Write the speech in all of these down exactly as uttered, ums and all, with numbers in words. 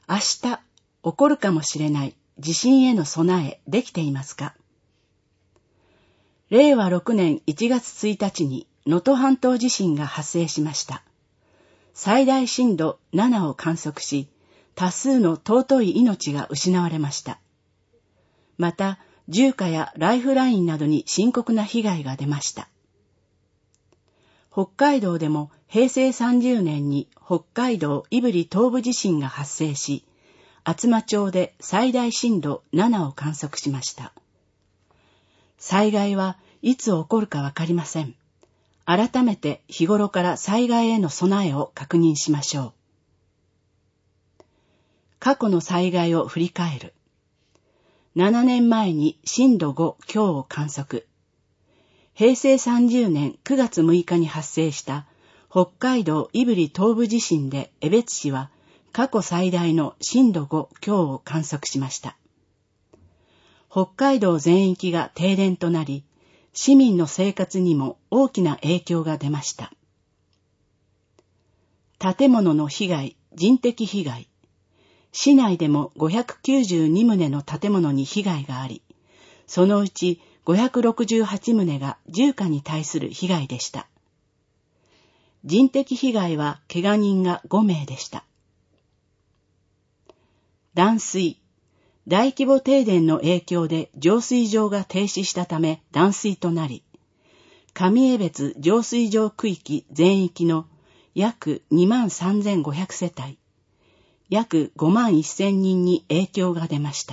明日起こるかもしれない地震への備えできていますか？れいわろくねんいちがつついたちに能登半島地震が発生しました。最大震度ななを観測し、多数の尊い命が失われました。また、住家やライフラインなどに深刻な被害が出ました。北海道でもへいせいさんじゅうねんに北海道胆振東部地震が発生し、厚真町で最大震度ななを観測しました。災害はいつ起こるかわかりません。改めて日頃から災害への備えを確認しましょう。過去の災害を振り返る。ななねんまえに震度ご強を観測。へいせいさんじゅうねんくがつむいかに発生した北海道胆振東部地震で江別市は過去最大の震度ご強を観測しました。北海道全域が停電となり、市民の生活にも大きな影響が出ました。建物の被害、人的被害。市内でもごひゃくきゅうじゅうにとうの建物に被害があり、そのうちごひゃくろくじゅうはちとうが住家に対する被害でした。人的被害は怪我人がごめいでした。断水。大規模停電の影響で浄水場が停止したため断水となり、上江別浄水場区域全域の約にまんさんぜんごひゃくせたい、約ごまんせんにんに影響が出ました。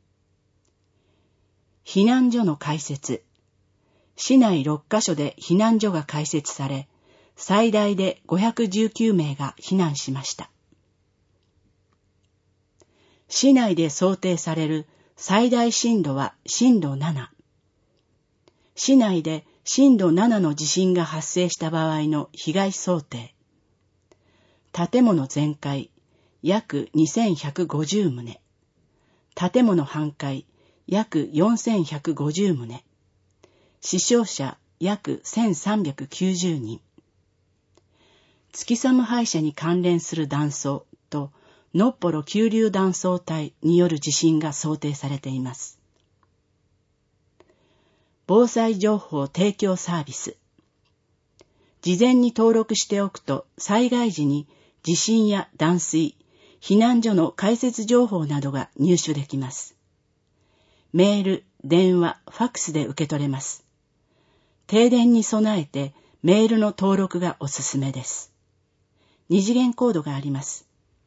避難所の開設。市内ろっかしょで避難所が開設され、最大でごひゃくじゅうきゅうめいが避難しました。市内で想定される最大震度は震度なな。市内で震度ななの地震が発生した場合の被害想定。建物全壊、約にせんひゃくごじゅうとう。建物半壊、約よんせんひゃくごじゅうとう。死傷者、約せんさんびゃくきゅうじゅうにん。月寒廃車に関連する断層と、のっぽろ急流断層帯による地震が想定されています。防災情報提供サービス。事前に登録しておくと災害時に地震や断水、避難所の開設情報などが入手できます。メール、電話、ファックスで受け取れます。停電に備えてメールの登録がおすすめです。二次元コードがあります。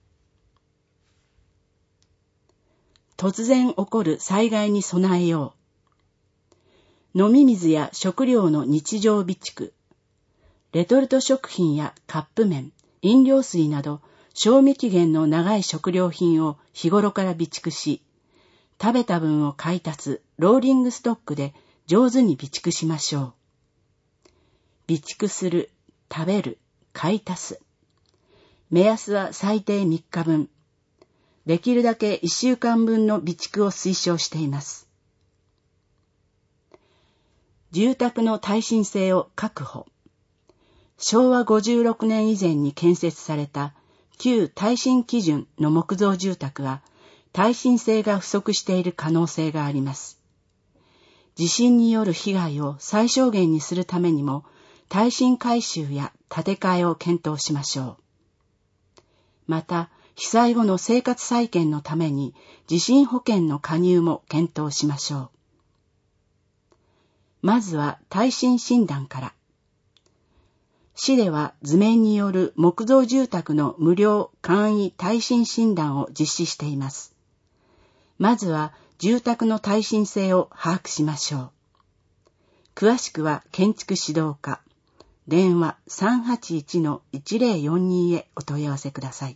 突然起こる災害に備えよう。飲み水や食料の日常備蓄、レトルト食品やカップ麺、飲料水など賞味期限の長い食料品を日頃から備蓄し、食べた分を買い足すローリングストックで上手に備蓄しましょう。備蓄する、食べる、買い足す。目安は最低みっかぶん。できるだけいっしゅうかんぶんの備蓄を推奨しています。住宅の耐震性を確保。しょうわごじゅうろくねん以前に建設された旧耐震基準の木造住宅は耐震性が不足している可能性があります。地震による被害を最小限にするためにも耐震改修や建て替えを検討しましょう。また、被災後の生活再建のために地震保険の加入も検討しましょう。まずは耐震診断から。市では図面による木造住宅の無料簡易耐震診断を実施しています。まずは住宅の耐震性を把握しましょう。詳しくは建築指導課、電話 さんはちいちのいちぜろよんに へお問い合わせください。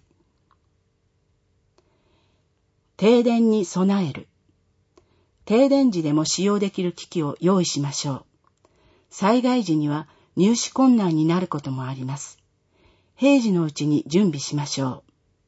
停電に備える。停電時でも使用できる機器を用意しましょう。災害時には入手困難になることもあります。平時のうちに準備しましょう。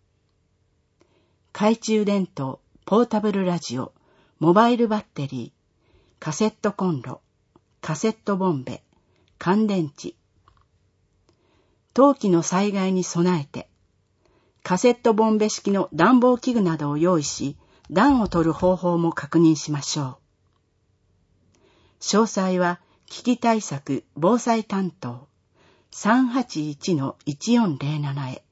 懐中電灯、ポータブルラジオ、モバイルバッテリー、カセットコンロ、カセットボンベ、乾電池。冬季の災害に備えて、 カセットボンベ式の暖房器具などを用意し、暖を取る方法も確認しましょう。詳細は危機対策防災担当 さんはちいちのいちよんゼロなな へ。